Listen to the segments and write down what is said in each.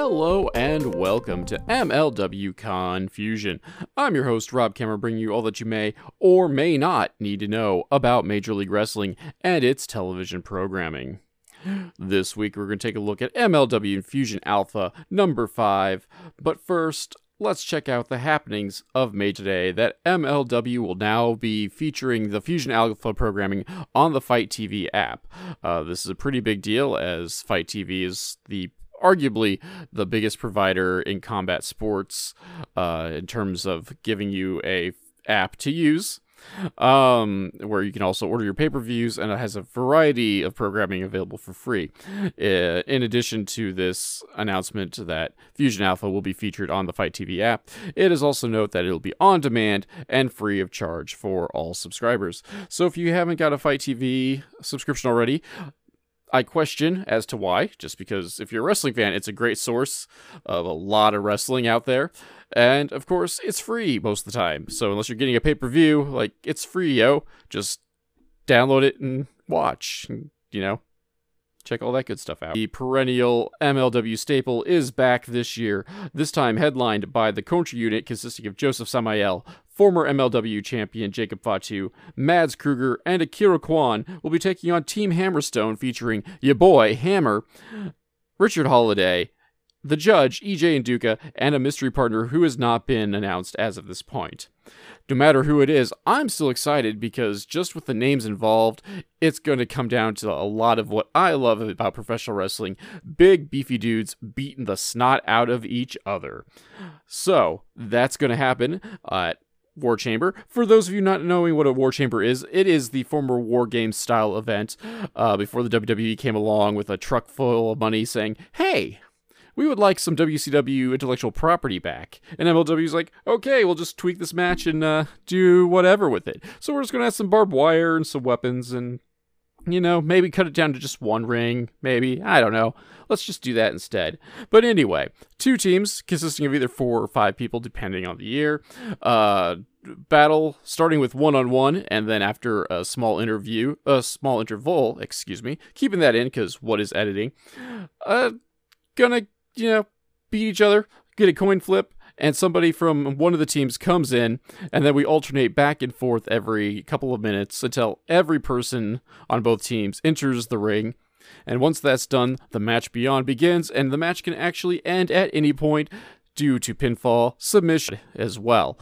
Hello and welcome to MLW Confusion. I'm your host, Rob Cameron, bringing you all that you may or may not need to know about Major League Wrestling and its television programming. This week we're going to take a look at MLW Infusion Alpha number 5, but first, let's check out the happenings of May today that MLW will now be featuring the Fusion Alpha programming on the FITE TV app. This is a pretty big deal as FITE TV is arguably the biggest provider in combat sports in terms of giving you a app to use. Where you can also order your pay-per-views, and it has a variety of programming available for free. In addition to this announcement that Fusion Alpha will be featured on the FITE TV app, it is also note that it'll be on demand and free of charge for all subscribers. So if you haven't got a FITE TV subscription already, I question as to why, just because if you're a wrestling fan, it's a great source of a lot of wrestling out there. And, of course, it's free most of the time. So unless you're getting a pay-per-view, it's free, yo. Just download it and watch, and, check all that good stuff out. The perennial MLW staple is back this year, this time headlined by the Contra unit consisting of Joseph Samael, former MLW champion Jacob Fatu, Mads Kruger, and Akira Kwan will be taking on Team Hammerstone featuring ya boy, Hammer, Richard Holiday, the Judge, EJ Nduka, and a mystery partner who has not been announced as of this point. No matter who it is, I'm still excited because just with the names involved, it's going to come down to a lot of what I love about professional wrestling: big, beefy dudes beating the snot out of each other. So, that's going to happen at War Chamber. For those of you not knowing what a War Chamber is, it is the former War Games style event before the WWE came along with a truck full of money saying, hey, we would like some WCW intellectual property back. And MLW's like, okay, we'll just tweak this match and do whatever with it. So we're just going to add some barbed wire and some weapons and, maybe cut it down to just one ring, maybe. I don't know. Let's just do that instead. But anyway, 2 teams consisting of either 4 or 5 people, depending on the year. Battle starting with 1-on-1, and then after a small interval, keeping that in because what is editing? Gonna beat each other, get a coin flip, and somebody from one of the teams comes in, and then we alternate back and forth every couple of minutes until every person on both teams enters the ring. And once that's done, the match beyond begins, and the match can actually end at any point due to pinfall, submission as well.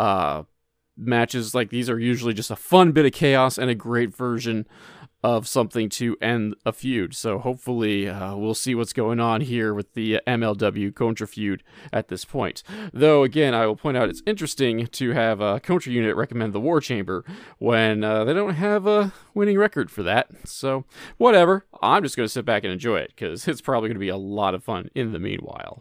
Matches like these are usually just a fun bit of chaos and a great version of something to end a feud. So hopefully we'll see what's going on here with the MLW Contra feud at this point. Though, again, I will point out it's interesting to have a Contra unit recommend the War Chamber when they don't have a winning record for that. So, whatever. I'm just going to sit back and enjoy it because it's probably going to be a lot of fun in the meanwhile.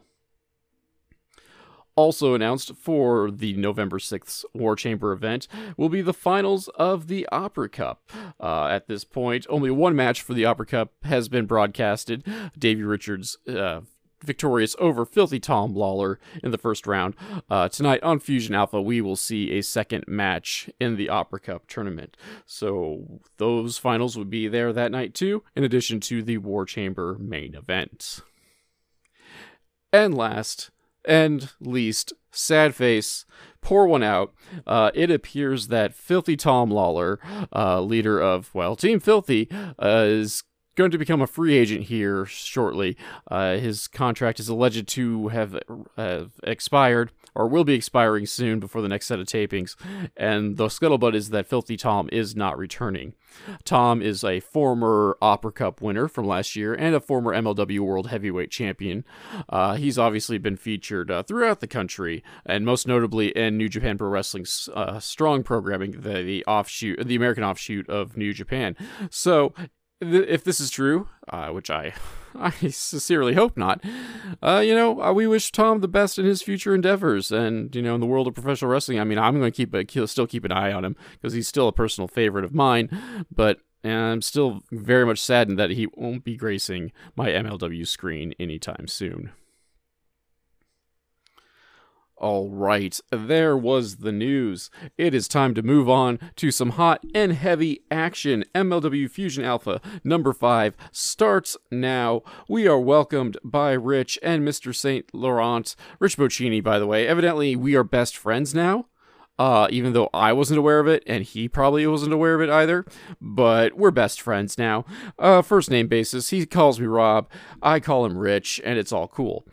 Also announced for the November 6th War Chamber event will be the finals of the Opera Cup. At this point, only one match for the Opera Cup has been broadcasted. Davey Richards victorious over Filthy Tom Lawler in the first round. Tonight on Fusion Alpha, we will see a second match in the Opera Cup tournament. So those finals will be there that night too, in addition to the War Chamber main event. And last and least, sad face, pour one out. It appears that Filthy Tom Lawler, leader of, Team Filthy, is going to become a free agent here shortly. His contract is alleged to have expired, or will be expiring soon before the next set of tapings, and the scuttlebutt is that Filthy Tom is not returning. Tom is a former Opera Cup winner from last year and a former MLW World Heavyweight Champion. He's obviously been featured throughout the country, and most notably in New Japan Pro Wrestling's Strong programming, the American offshoot of New Japan. So, if this is true, which I sincerely hope not, we wish Tom the best in his future endeavors. And, in the world of professional wrestling, I'm going to still keep an eye on him because he's still a personal favorite of mine. But I'm still very much saddened that he won't be gracing my MLW screen anytime soon. All right, there was the news. It is time to move on to some hot and heavy action. MLW Fusion Alpha number 5 starts now. We are welcomed by Rich and Mr. St. Laurent. Rich Bocchini, by the way. Evidently, we are best friends now. Even though I wasn't aware of it, and he probably wasn't aware of it either. But we're best friends now. First name basis. He calls me Rob. I call him Rich, and it's all cool.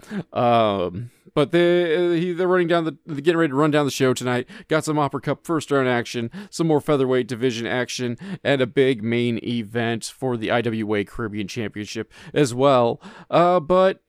But they're getting ready to run down the show tonight. Got some Opera Cup first round action, some more featherweight division action, and a big main event for the IWA Caribbean Championship as well. But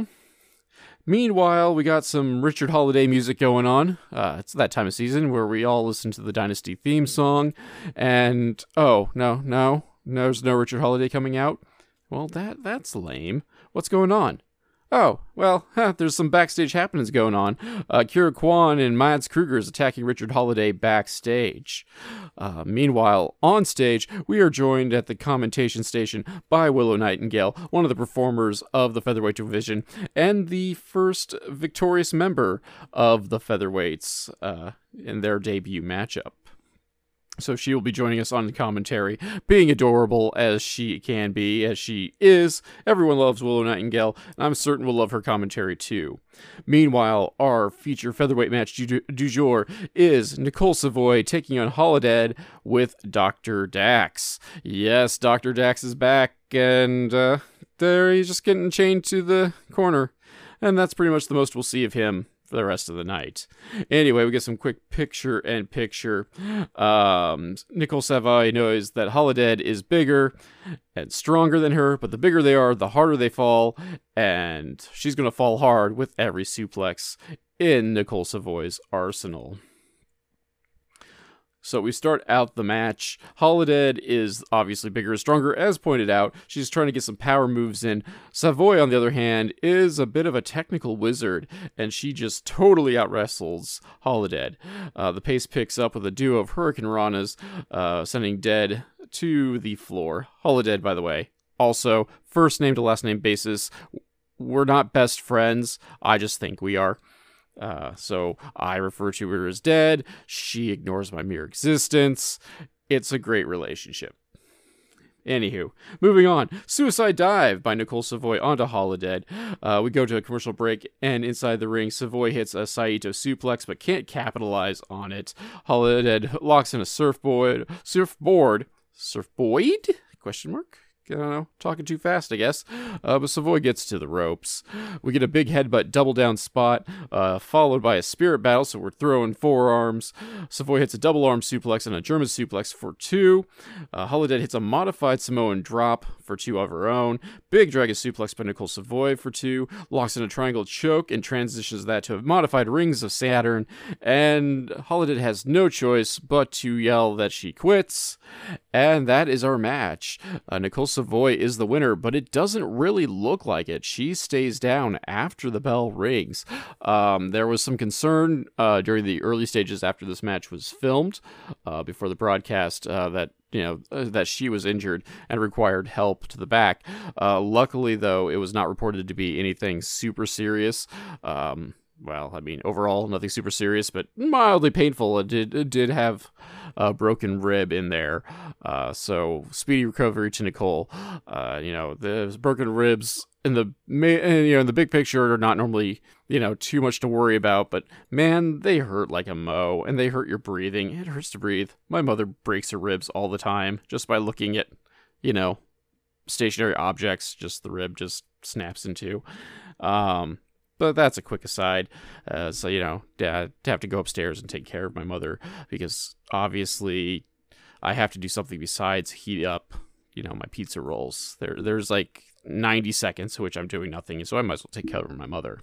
meanwhile, we got some Richard Holiday music going on. It's that time of season where we all listen to the Dynasty theme song. And no, there's no Richard Holiday coming out. Well, that's lame. What's going on? Oh, well, there's some backstage happenings going on. Kira Kwan and Mads Kruger is attacking Richard Holiday backstage. Meanwhile, on stage, we are joined at the commentation station by Willow Nightingale, one of the performers of the featherweight division, and the first victorious member of the featherweights in their debut matchup. So she will be joining us on the commentary, being adorable as she can be, as she is. Everyone loves Willow Nightingale, and I'm certain we'll love her commentary too. Meanwhile, our feature featherweight match du jour is Nicole Savoy taking on Holidead with Dr. Dax. Yes, Dr. Dax is back, and there he's just getting chained to the corner. And that's pretty much the most we'll see of him for the rest of the night. Anyway, we get some quick picture-in-picture. Nicole Savoy knows that Holidead is bigger and stronger than her, but the bigger they are, the harder they fall, and she's going to fall hard with every suplex in Nicole Savoy's arsenal. So we start out the match. Holidead is obviously bigger and stronger, as pointed out. She's trying to get some power moves in. Savoy, on the other hand, is a bit of a technical wizard, and she just totally out-wrestles Holidead. The pace picks up with a duo of Hurricane Ranas, sending Dead to the floor. Holidead, by the way, also first name to last name basis. We're not best friends. I just think we are. So I refer to her as Dead. She ignores my mere existence. It's a great relationship. Anywho, moving on. Suicide Dive by Nicole Savoy onto Holidead. We go to a commercial break, and inside the ring, Savoy hits a Saito suplex, but can't capitalize on it. Holidead locks in a surfboard? Question mark? I don't know, talking too fast, I guess. But Savoy gets to the ropes. We get a big headbutt double down spot, followed by a spirit battle, so we're throwing forearms. Savoy hits a double arm suplex and a German suplex for 2. Holidead hits a modified Samoan drop for 2 of her own. Big dragon suplex by Nicole Savoy for 2. Locks in a triangle choke and transitions that to a modified Rings of Saturn. And Holidead has no choice but to yell that she quits. And that is our match. Nicole Savoy is the winner, but it doesn't really look like it. She stays down after the bell rings. There was some concern during the early stages after this match was filmed, before the broadcast, that she was injured and required help to the back. Luckily, though, it was not reported to be anything super serious. Well, I mean, overall, nothing super serious, but mildly painful. It did have a broken rib in there. So speedy recovery to Nicole. The broken ribs in the big picture are not normally, too much to worry about, but man, they hurt like a mo, and they hurt your breathing. It hurts to breathe. My mother breaks her ribs all the time just by looking at, stationary objects. Just the rib just snaps in two. But that's a quick aside. Dad have to go upstairs and take care of my mother because obviously I have to do something besides heat up, my pizza rolls. There's like 90 seconds in which I'm doing nothing, so I might as well take care of my mother.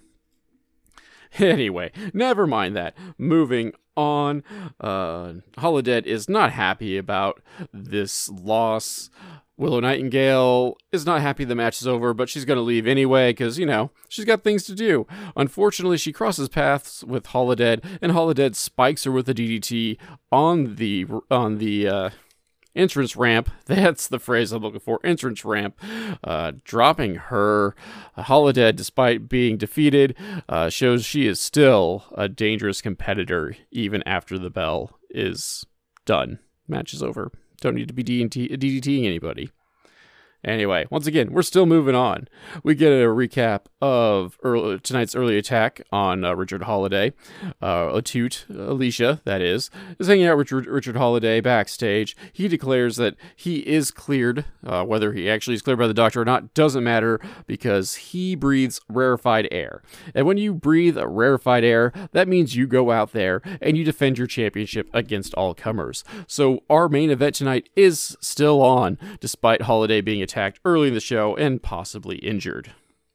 Anyway, never mind that. Moving on. Holidead is not happy about this loss. Willow Nightingale is not happy the match is over, but she's going to leave anyway because, she's got things to do. Unfortunately, she crosses paths with Holidead, and Holidead spikes her with a DDT on the entrance ramp. That's the phrase I'm looking for. Entrance ramp. Dropping her. Holiday, despite being defeated, shows she is still a dangerous competitor even after the bell is done. Match is over. Don't need to be DDTing anybody. Anyway, once again, we're still moving on. We get a recap of tonight's early attack on Richard Holiday. Alicia, that is hanging out with Richard Holiday backstage. He declares that he is cleared. Whether he actually is cleared by the doctor or not doesn't matter, because he breathes rarefied air. And when you breathe rarefied air, that means you go out there and you defend your championship against all comers. So our main event tonight is still on, despite Holiday being attacked early in the show and possibly injured.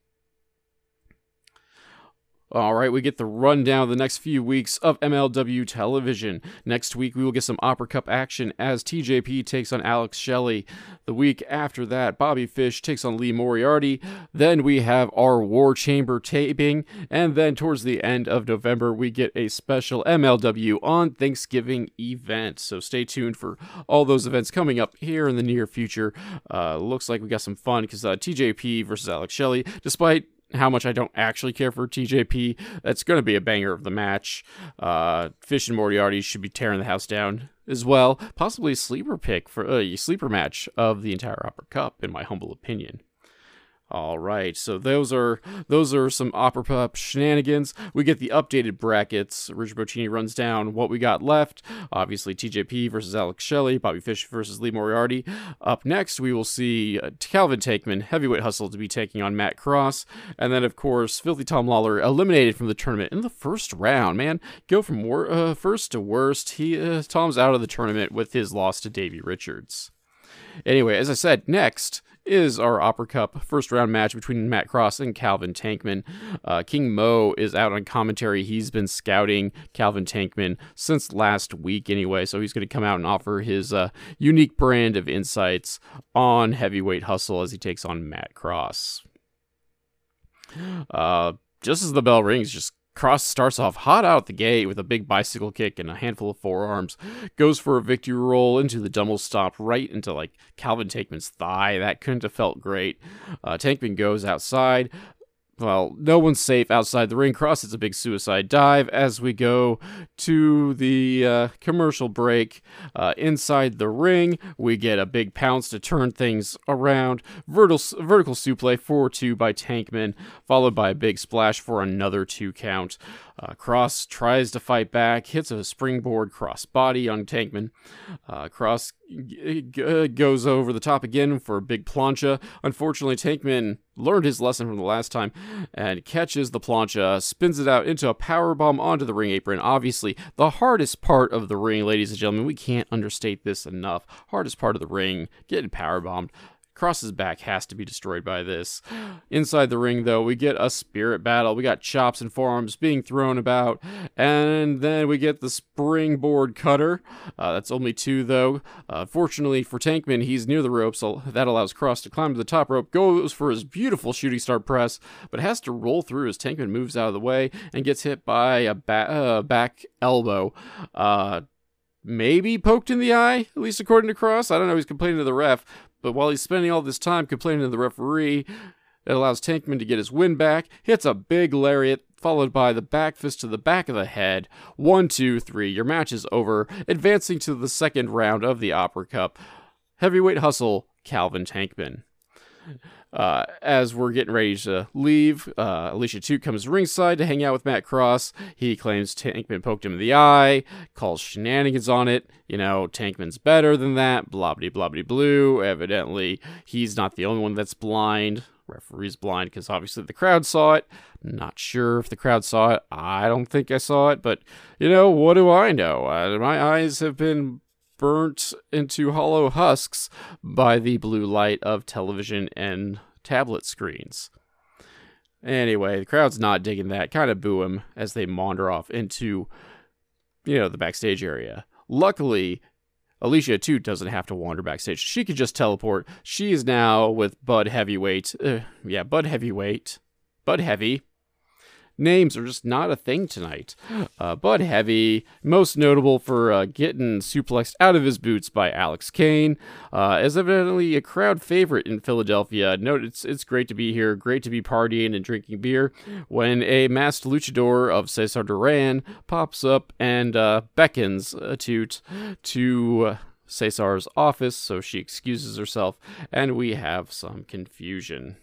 All right, we get the rundown of the next few weeks of MLW television. Next week, we will get some Opera Cup action as TJP takes on Alex Shelley. The week after that, Bobby Fish takes on Lee Moriarty. Then we have our War Chamber taping. And then towards the end of November, we get a special MLW on Thanksgiving event. So stay tuned for all those events coming up here in the near future. Looks like we got some fun because TJP versus Alex Shelley, despite how much I don't actually care for TJP, that's going to be a banger of the match. Fish and Moriarty should be tearing the house down as well. Possibly a sleeper pick for a sleeper match of the entire Opera Cup, in my humble opinion. All right, so those are some Opera Cup shenanigans. We get the updated brackets. Richard Bocchini runs down what we got left. Obviously, TJP versus Alex Shelley, Bobby Fish versus Lee Moriarty. Up next, we will see Calvin Tankman, Heavyweight Hustle, to be taking on Matt Cross. And then, of course, Filthy Tom Lawler eliminated from the tournament in the first round. Man, go from first to worst. Tom's out of the tournament with his loss to Davey Richards. Anyway, as I said, next is our Opera Cup first round match between Matt Cross and Calvin Tankman. King Mo is out on commentary. He's been scouting Calvin Tankman since last week anyway, so he's going to come out and offer his unique brand of insights on Heavyweight Hustle as he takes on Matt Cross. Just as the bell rings, Cross starts off hot out the gate with a big bicycle kick and a handful of forearms. Goes for a victory roll into the double stomp right into Calvin Tankman's thigh. That couldn't have felt great. Tankman goes outside. Well, no one's safe outside the ring. Cross hits a big suicide dive as we go to the commercial break. Inside the ring, we get a big pounce to turn things around. Vertical suplex 4-2 by Tankman, followed by a big splash for another 2 count. Cross tries to fight back, hits a springboard cross body on Tankman. Cross goes over the top again for a big plancha. Unfortunately, Tankman learned his lesson from the last time and catches the plancha, spins it out into a powerbomb onto the ring apron. Obviously, the hardest part of the ring, ladies and gentlemen, we can't understate this enough. Hardest part of the ring, getting powerbombed. Cross's back has to be destroyed by this. Inside the ring, though, we get a spirit battle. We got chops and forearms being thrown about. And then we get the springboard cutter. That's only 2, though. Fortunately for Tankman, he's near the ropes, so that allows Cross to climb to the top rope. Goes for his beautiful shooting star press, but has to roll through as Tankman moves out of the way and gets hit by a back elbow. Maybe poked in the eye, at least according to Cross. I don't know, he's complaining to the ref. But while he's spending all this time complaining to the referee, it allows Tankman to get his win back. Hits a big lariat, followed by the back fist to the back of the head. 1, 2, 3. Your match is over. Advancing to the second round of the Opera Cup. Heavyweight Hustle, Calvin Tankman. As we're getting ready to leave, Alicia 2 comes ringside to hang out with Matt Cross. He claims Tankman poked him in the eye, calls shenanigans on it. Tankman's better than that, blue. Evidently, he's not the only one that's blind. Referee's blind because obviously the crowd saw it. Not sure if the crowd saw it. I don't think I saw it, but, what do I know? My eyes have been burnt into hollow husks by the blue light of television and tablet screens. Anyway, the crowd's not digging that. Kind of boo him as they wander off into, the backstage area. Luckily, Alicia, too, doesn't have to wander backstage. She could just teleport. She is now with Bud Heavyweight. Bud Heavy. names are just not a thing tonight. Bud Heavy, most notable for getting suplexed out of his boots by Alex Kane, is evidently a crowd favorite in Philadelphia. Note it's great to be here, great to be partying and drinking beer, when a masked luchador of Cesar Duran pops up and beckons a toot to Cesar's office, so she excuses herself, and we have some confusion.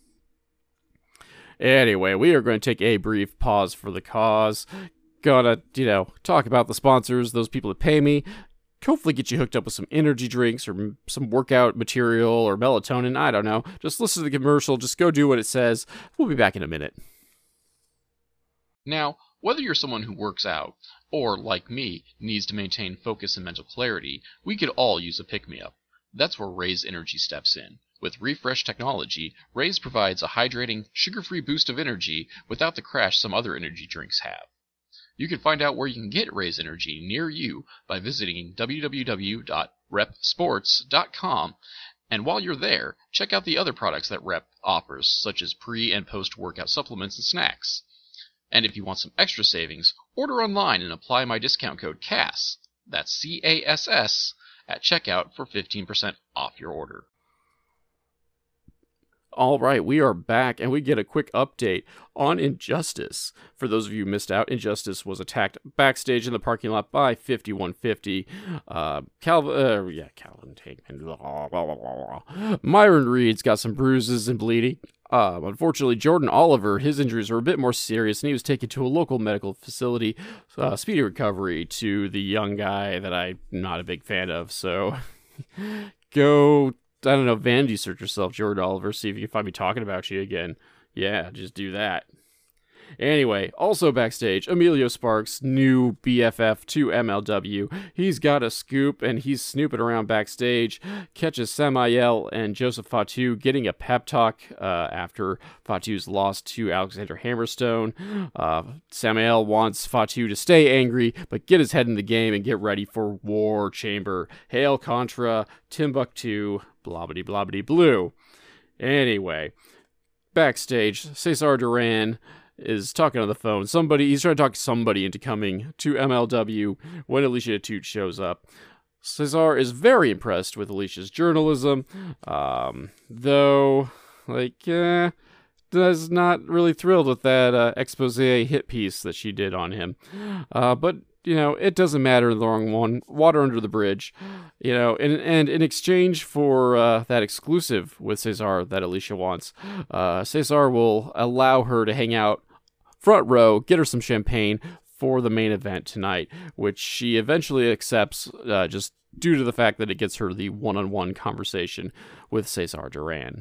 Anyway, we are going to take a brief pause for the cause. Gonna, talk about the sponsors, those people that pay me. Hopefully get you hooked up with some energy drinks or some workout material or melatonin. I don't know. Just listen to the commercial. Just go do what it says. We'll be back in a minute. Now, whether you're someone who works out, or, like me, needs to maintain focus and mental clarity, we could all use a pick-me-up. That's where Raze Energy steps in. With Refresh technology, Raze provides a hydrating, sugar-free boost of energy without the crash some other energy drinks have. You can find out where you can get Raze Energy near you by visiting www.repsports.com, and while you're there, check out the other products that Rep offers, such as pre- and post-workout supplements and snacks. And if you want some extra savings, order online and apply my discount code CASS, that's C-A-S-S, at checkout for 15% off your order. All right, we are back, and we get a quick update on Injustice. For those of you who missed out, Injustice was attacked backstage in the parking lot by 5150. Calvin Tankman. Myron Reed's got some bruises and bleeding. Unfortunately, Jordan Oliver, his injuries were a bit more serious, and he was taken to a local medical facility. Speedy recovery to the young guy that I'm not a big fan of, so go... I don't know, vanity search yourself, Jordan Oliver, see if you can find me talking about you again. Yeah, just do that. Anyway, also backstage, Emilio Sparks, new BFF to MLW. He's got a scoop, and he's snooping around backstage, catches Samael and Joseph Fatu getting a pep talk after Fatu's loss to Alexander Hammerstone. Samael wants Fatu to stay angry, but get his head in the game and get ready for War Chamber. Hail Contra, Timbuktu, blobbity blobbity blue. Anyway, backstage, Cesar Duran is talking on the phone. He's trying to talk somebody into coming to MLW when Alicia Atout shows up. Cesar is very impressed with Alicia's journalism, though, is not really thrilled with that expose hit piece that she did on him. But it doesn't matter in the long run. Water under the bridge. And in exchange for that exclusive with Cesar that Alicia wants, Cesar will allow her to hang out front row, get her some champagne for the main event tonight, which she eventually accepts just due to the fact that it gets her the one-on-one conversation with Cesar Duran.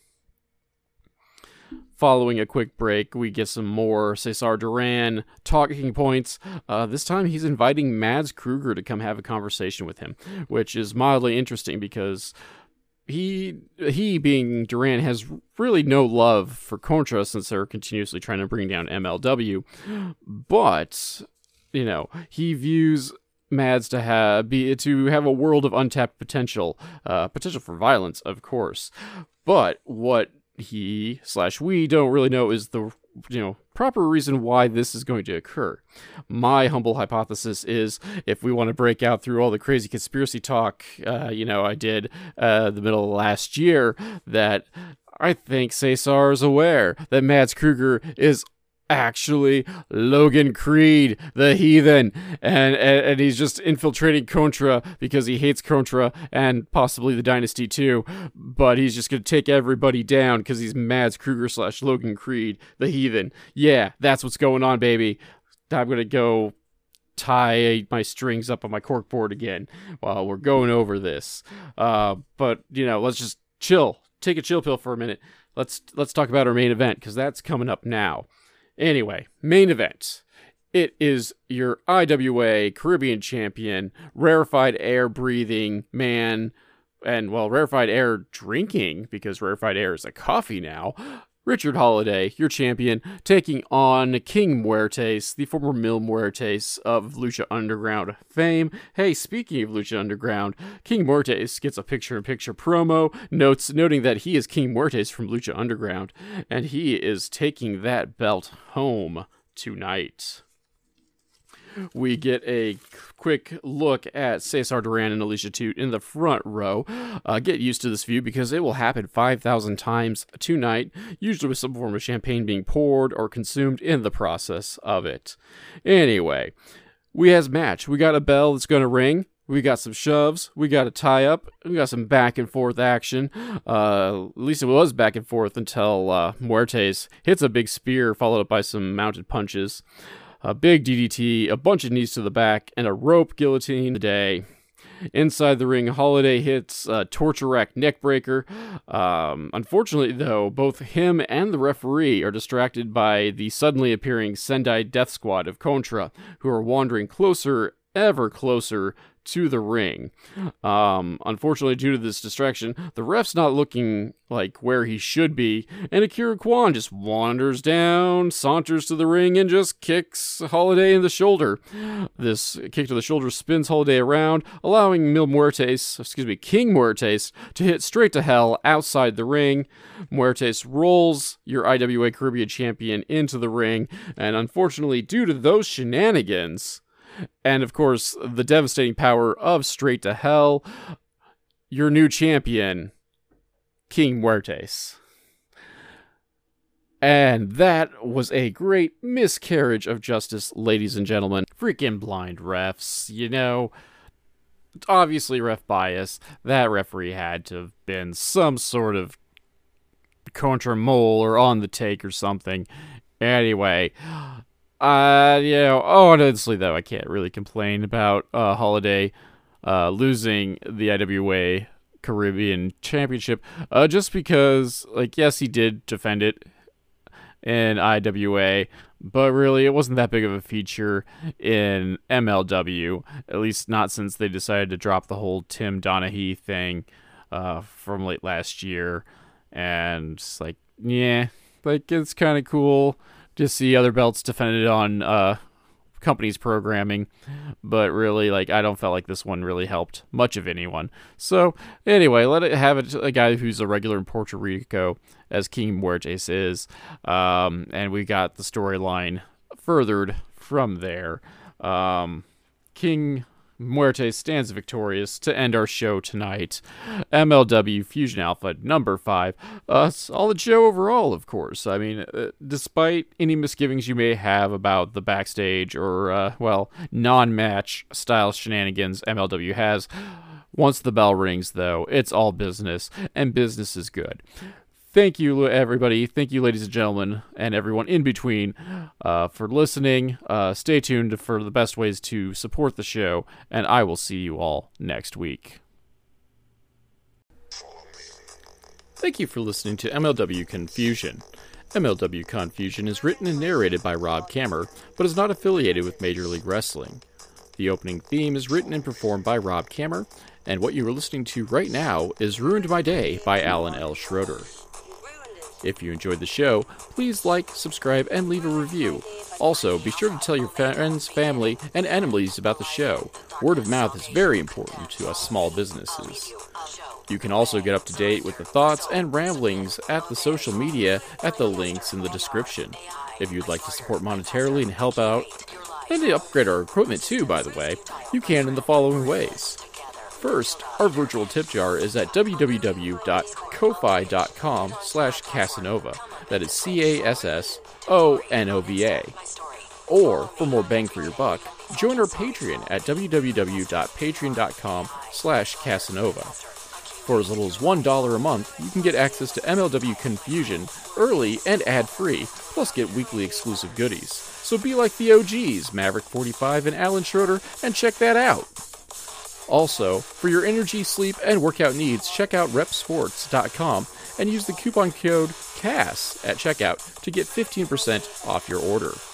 Following a quick break, we get some more Cesar Duran talking points. This time he's inviting Mads Kruger to come have a conversation with him, which is mildly interesting because he being Duran has really no love for Contra since they're continuously trying to bring down MLW. But, he views Mads to have a world of untapped potential for violence, of course. But what we don't really know is the proper reason why this is going to occur. My humble hypothesis is, if we want to break out through all the crazy conspiracy talk I did the middle of last year, that I think Cesar is aware that Mads Kruger is actually Logan Creed, the heathen, and he's just infiltrating Contra because he hates Contra and possibly the Dynasty too, but he's just gonna take everybody down because he's Mads Kruger / Logan Creed, the heathen. Yeah, that's what's going on, baby. I'm gonna go tie my strings up on my corkboard again while we're going over this. But let's just chill. Take a chill pill for a minute. Let's talk about our main event, because that's coming up now. Anyway, main event. It is your IWA Caribbean champion, rarefied air breathing man, and rarefied air drinking, because rarefied air is a coffee now, Richard Holiday, your champion, taking on King Muertes, the former Mil Muertes of Lucha Underground fame. Hey, speaking of Lucha Underground, King Muertes gets a picture-in-picture promo, noting that he is King Muertes from Lucha Underground, and he is taking that belt home tonight. We get a quick look at Cesar Duran and Alicia Toot in the front row. Get used to this view because it will happen 5,000 times tonight, usually with some form of champagne being poured or consumed in the process of it. Anyway, we have a match. We got a bell that's going to ring. We got some shoves. We got a tie-up. We got some back-and-forth action. At least it was back and forth until Muertes hits a big spear followed up by some mounted punches. A big DDT, a bunch of knees to the back, and a rope guillotine today. Inside the ring, Holiday hits a torture rack neckbreaker. Unfortunately, though, both him and the referee are distracted by the suddenly appearing Sendai Death Squad of Contra, who are wandering closer, ever closer, to the ring. Unfortunately, due to this distraction, the ref's not looking like where he should be, and Akira Kwan just wanders down, saunters to the ring, and just kicks Holiday in the shoulder. This kick to the shoulder spins Holiday around, allowing King Muertes, to hit straight to hell outside the ring. Muertes rolls your IWA Caribbean champion into the ring, and unfortunately, due to those shenanigans, and, of course, the devastating power of Straight to Hell, your new champion, King Muertes. And that was a great miscarriage of justice, ladies and gentlemen. Freaking blind refs, you know. Obviously ref bias. That referee had to have been some sort of contra mole or on the take or something. Anyway... honestly, though, I can't really complain about Holiday losing the IWA Caribbean Championship, just because, yes, he did defend it in IWA, but really, it wasn't that big of a feature in MLW, at least not since they decided to drop the whole Tim Donaghy thing from late last year, and it's kind of cool to see other belts defended on companies' programming, but really, I don't feel like this one really helped much of anyone. So, anyway, let it have a guy who's a regular in Puerto Rico, as King Muertes is, and we got the storyline furthered from there. King Muertes stands victorious to end our show tonight. MLW Fusion Alpha number 5. Solid show overall, of course. I mean, despite any misgivings you may have about the backstage or, non-match style shenanigans MLW has, once the bell rings, though, it's all business, and business is good. Thank you, everybody. Thank you, ladies and gentlemen, and everyone in between, for listening. Stay tuned for the best ways to support the show, and I will see you all next week. Thank you for listening to MLW Confusion. MLW Confusion is written and narrated by Rob Kammer, but is not affiliated with Major League Wrestling. The opening theme is written and performed by Rob Kammer, and what you are listening to right now is Ruined My Day by Alan L. Schroeder. If you enjoyed the show, please like, subscribe, and leave a review. Also, be sure to tell your friends, family, and enemies about the show. Word of mouth is very important to us small businesses. You can also get up to date with the thoughts and ramblings at the social media at the links in the description. If you'd like to support monetarily and help out, and to upgrade our equipment too, by the way, you can in the following ways. First, our virtual tip jar is at www.ko-fi.com/Casanova. That is CASSONOVA. Or, for more bang for your buck, join our Patreon at www.patreon.com/Casanova. For as little as $1 a month, you can get access to MLW Confusion early and ad-free, plus get weekly exclusive goodies. So be like the OGs, Maverick45 and Alan Schroeder, and check that out! Also, for your energy, sleep, and workout needs, check out repsports.com and use the coupon code CASS at checkout to get 15% off your order.